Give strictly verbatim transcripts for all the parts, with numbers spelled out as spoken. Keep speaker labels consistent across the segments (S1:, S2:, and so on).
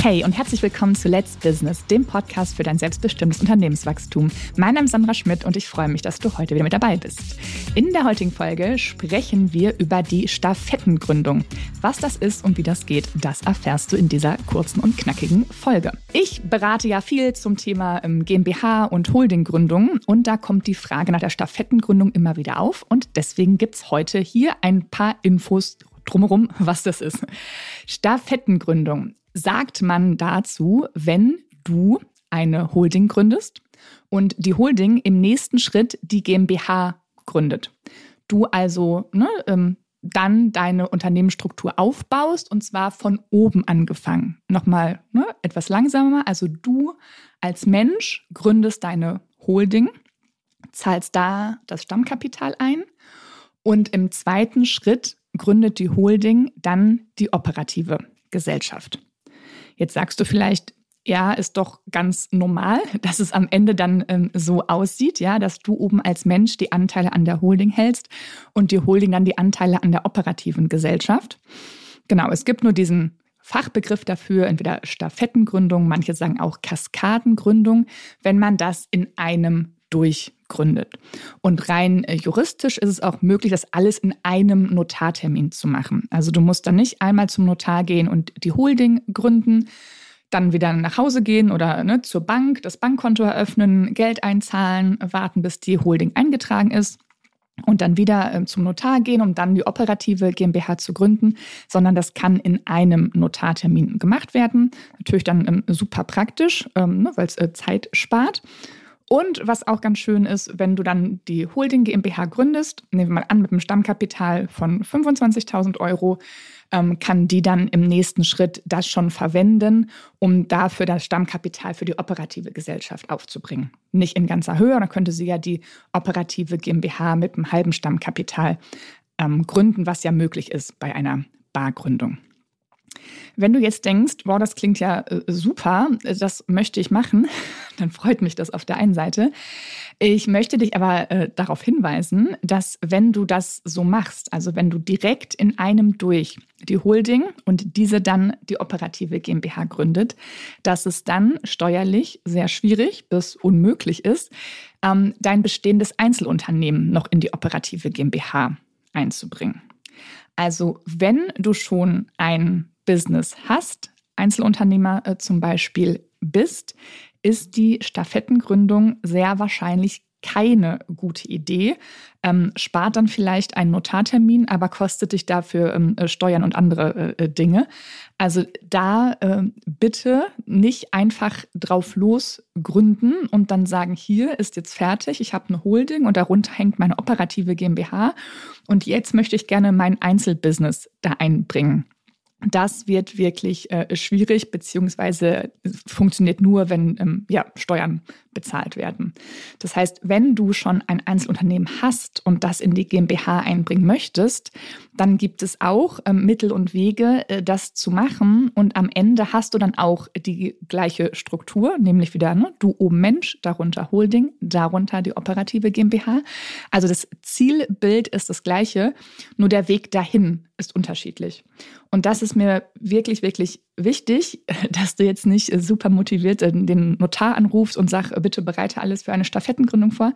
S1: Hey und herzlich willkommen zu Let's Business, dem Podcast für dein selbstbestimmtes Unternehmenswachstum. Mein Name ist Sandra Schmidt und ich freue mich, dass du heute wieder mit dabei bist. In der heutigen Folge sprechen wir über die Stafettengründung. Was das ist und wie das geht, das erfährst du in dieser kurzen und knackigen Folge. Ich berate ja viel zum Thema GmbH und Holdinggründung und da kommt die Frage nach der Stafettengründung immer wieder auf und deswegen gibt es heute hier ein paar Infos drumherum, was das ist. Stafettengründung sagt man dazu, wenn du eine Holding gründest und die Holding im nächsten Schritt die GmbH gründet. Du also ne, ähm, dann deine Unternehmensstruktur aufbaust und zwar von oben angefangen. Nochmal ne, etwas langsamer. Also du als Mensch gründest deine Holding, zahlst da das Stammkapital ein und im zweiten Schritt gründet die Holding dann die operative Gesellschaft. Jetzt sagst du vielleicht, ja, ist doch ganz normal, dass es am Ende dann ähm, so aussieht, ja, dass du oben als Mensch die Anteile an der Holding hältst und die Holding dann die Anteile an der operativen Gesellschaft. Genau, es gibt nur diesen Fachbegriff dafür, entweder Stafettengründung, manche sagen auch Kaskadengründung, wenn man das in einem durchgründet. Und rein äh, juristisch ist es auch möglich, das alles in einem Notartermin zu machen. Also du musst dann nicht einmal zum Notar gehen und die Holding gründen, dann wieder nach Hause gehen oder ne, zur Bank, das Bankkonto eröffnen, Geld einzahlen, warten, bis die Holding eingetragen ist und dann wieder äh, zum Notar gehen, um dann die operative GmbH zu gründen, sondern das kann in einem Notartermin gemacht werden. Natürlich dann ähm, super praktisch, ähm, ne, weil es äh, Zeit spart. Und was auch ganz schön ist, wenn du dann die Holding GmbH gründest, nehmen wir mal an mit einem Stammkapital von fünfundzwanzigtausend Euro, ähm, kann die dann im nächsten Schritt das schon verwenden, um dafür das Stammkapital für die operative Gesellschaft aufzubringen. Nicht in ganzer Höhe, dann könnte sie ja die operative GmbH mit einem halben Stammkapital ähm, gründen, was ja möglich ist bei einer Bargründung. Wenn du jetzt denkst, wow, das klingt ja äh, super, das möchte ich machen, dann freut mich das auf der einen Seite. Ich möchte dich aber äh, darauf hinweisen, dass wenn du das so machst, also wenn du direkt in einem durch die Holding und diese dann die operative GmbH gründet, dass es dann steuerlich sehr schwierig bis unmöglich ist, ähm, dein bestehendes Einzelunternehmen noch in die operative GmbH einzubringen. Also wenn du schon ein Business hast, Einzelunternehmer äh, zum Beispiel bist, ist die Stafettengründung sehr wahrscheinlich keine gute Idee. Ähm, spart dann vielleicht einen Notartermin, aber kostet dich dafür ähm, Steuern und andere äh, Dinge. Also da äh, bitte nicht einfach drauf los gründen und dann sagen, hier ist jetzt fertig, ich habe eine Holding und darunter hängt meine operative GmbH und jetzt möchte ich gerne mein Einzelbusiness da einbringen. Das wird wirklich äh, schwierig, beziehungsweise funktioniert nur, wenn ähm, ja, Steuern bezahlt werden. Das heißt, wenn du schon ein Einzelunternehmen hast und das in die GmbH einbringen möchtest, dann gibt es auch ähm, Mittel und Wege, äh, das zu machen. Und am Ende hast du dann auch die gleiche Struktur, nämlich wieder ne, du oben Mensch, darunter Holding, darunter die operative GmbH. Also das Zielbild ist das gleiche, nur der Weg dahin ist unterschiedlich. Und das ist mir wirklich, wirklich wichtig, dass du jetzt nicht super motiviert den Notar anrufst und sagst, bitte bereite alles für eine Stafettengründung vor,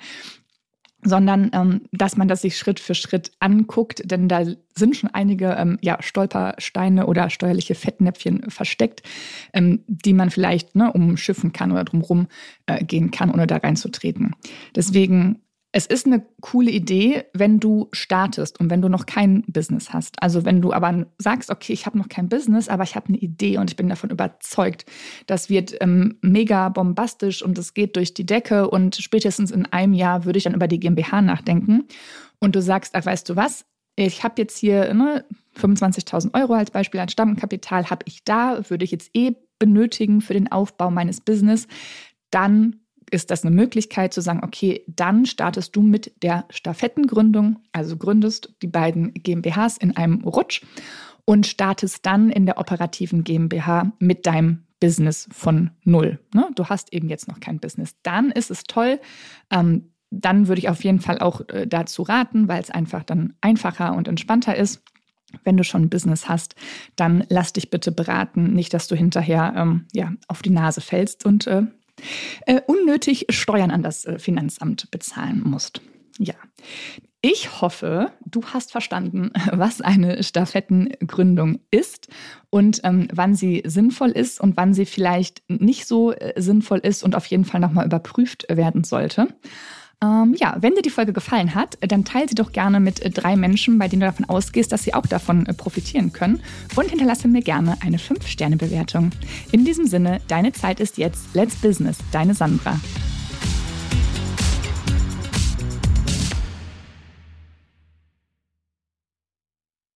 S1: sondern ähm, dass man das sich Schritt für Schritt anguckt, denn da sind schon einige ähm, ja, Stolpersteine oder steuerliche Fettnäpfchen versteckt, ähm, die man vielleicht ne, umschiffen kann oder drumherum äh, gehen kann, ohne da reinzutreten. Deswegen es ist eine coole Idee, wenn du startest und wenn du noch kein Business hast. Also wenn du aber sagst, okay, ich habe noch kein Business, aber ich habe eine Idee und ich bin davon überzeugt, das wird ähm, mega bombastisch und es geht durch die Decke und spätestens in einem Jahr würde ich dann über die GmbH nachdenken. Und du sagst, ach, weißt du was, ich habe jetzt hier ne, fünfundzwanzigtausend Euro als Beispiel als Stammkapital, habe ich da, würde ich jetzt eh benötigen für den Aufbau meines Business, dann ist das eine Möglichkeit zu sagen, okay, dann startest du mit der Stafettengründung, also gründest die beiden GmbHs in einem Rutsch und startest dann in der operativen GmbH mit deinem Business von null. Ne? Du hast eben jetzt noch kein Business. Dann ist es toll. Ähm, dann würde ich auf jeden Fall auch äh, dazu raten, weil es einfach dann einfacher und entspannter ist. Wenn du schon ein Business hast, dann lass dich bitte beraten. Nicht, dass du hinterher ähm, ja, auf die Nase fällst und äh, äh, unnötig Steuern an das äh, Finanzamt bezahlen musst. Ja. Ich hoffe, du hast verstanden, was eine Stafettengründung ist und ähm, wann sie sinnvoll ist und wann sie vielleicht nicht so äh, sinnvoll ist und auf jeden Fall nochmal überprüft werden sollte. Ähm, ja, wenn dir die Folge gefallen hat, dann teile sie doch gerne mit äh, drei Menschen, bei denen du davon ausgehst, dass sie auch davon äh, profitieren können, und hinterlasse mir gerne eine fünf Sterne Bewertung. In diesem Sinne, deine Zeit ist jetzt. Let's Business, deine Sandra.